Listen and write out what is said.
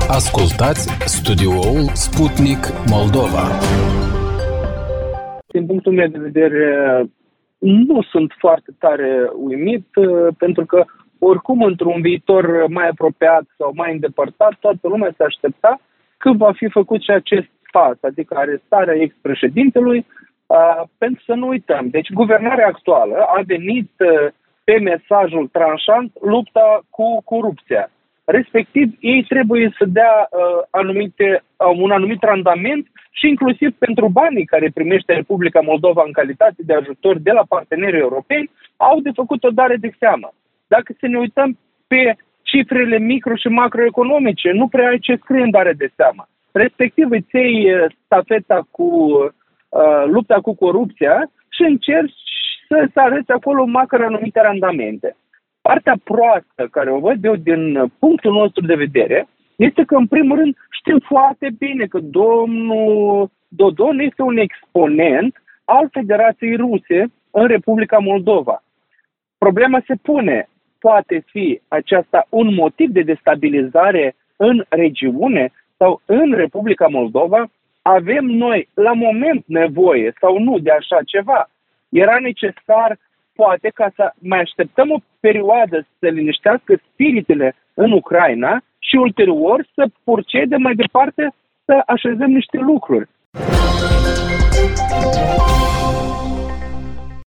Ascultați studioul Sputnik Moldova. Din punctul meu de vedere, nu sunt foarte tare uimit, pentru că oricum într-un viitor mai apropiat sau mai îndepărtat, toată lumea se aștepta că va fi făcut și acest pas, adică arestarea ex-președintelui, pentru să nu uităm. Deci guvernarea actuală a venit pe mesajul tranșant lupta cu corupția. Respectiv, ei trebuie să dea un anumit randament și inclusiv pentru banii care primește Republica Moldova în calitate de ajutor de la partenerii europeni, au de făcut o dare de seamă. Dacă să ne uităm pe cifrele micro și macroeconomice, nu prea ai ce scrie în dare de seamă. Respectiv, îți iei stafeta cu lupta cu corupția și încerci să arăți acolo măcar anumite randamente. Partea proastă care o văd eu din punctul nostru de vedere este că, în primul rând, știm foarte bine că domnul Dodon este un exponent al Federației Ruse în Republica Moldova. Problema se pune, poate fi aceasta un motiv de destabilizare în regiune sau în Republica Moldova? Avem noi, la moment, nevoie sau nu de așa ceva? Era necesar, poate, ca să mai așteptăm o perioadă să se liniștească spiritele în Ucraina și ulterior să procedem mai departe să așezăm niște lucruri.